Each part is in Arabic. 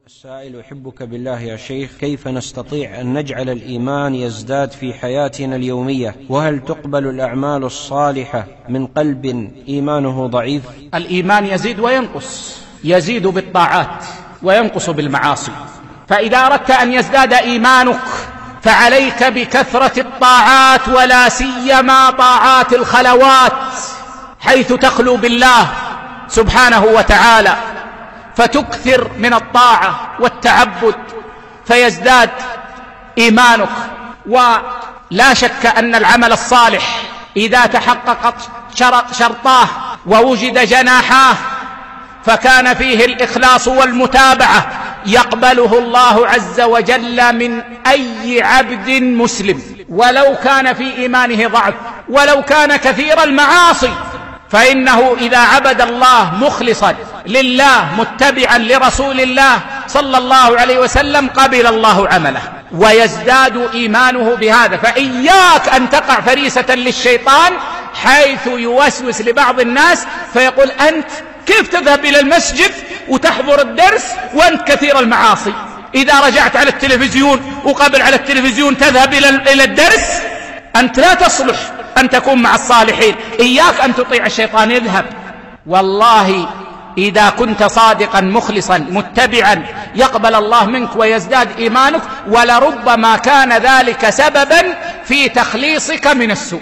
السائل: أحبك بالله يا شيخ، كيف نستطيع أن نجعل الإيمان يزداد في حياتنا اليومية؟ وهل تقبل الأعمال الصالحة من قلب إيمانه ضعيف؟ الإيمان يزيد وينقص، يزيد بالطاعات وينقص بالمعاصي. فإذا أردت أن يزداد إيمانك فعليك بكثرة الطاعات، ولا سيما طاعات الخلوات، حيث تخلو بالله سبحانه وتعالى، فتكثر من الطاعة والتعبد فيزداد إيمانك. ولا شك أن العمل الصالح إذا تحققت شرطاه ووجد جناحاه فكان فيه الإخلاص والمتابعة يقبله الله عز وجل من أي عبد مسلم، ولو كان في إيمانه ضعف، ولو كان كثير المعاصي، فإنه إذا عبد الله مخلصا لله متبعا لرسول الله صلى الله عليه وسلم قبل الله عمله ويزداد إيمانه بهذا. فإياك أن تقع فريسة للشيطان حيث يوسوس لبعض الناس فيقول: أنت كيف تذهب إلى المسجد وتحضر الدرس وأنت كثير المعاصي؟ إذا رجعت على التلفزيون وقبل على التلفزيون تذهب إلى الدرس، أنت لا تصلح أن تكون مع الصالحين. إياك أن تطيع الشيطان، اذهب. والله إذا كنت صادقا مخلصا متبعا يقبل الله منك ويزداد إيمانك، ولربما كان ذلك سببا في تخليصك من السوء.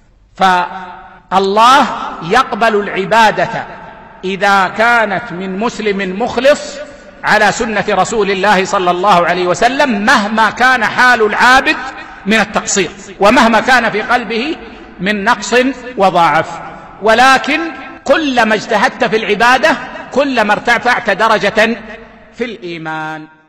فالله يقبل العبادة إذا كانت من مسلم مخلص على سنة رسول الله صلى الله عليه وسلم، مهما كان حال العابد من التقصير، ومهما كان في قلبه من نقص وضعف. ولكن كلما اجتهدت في العبادة كلما ارتفعت درجة في الإيمان.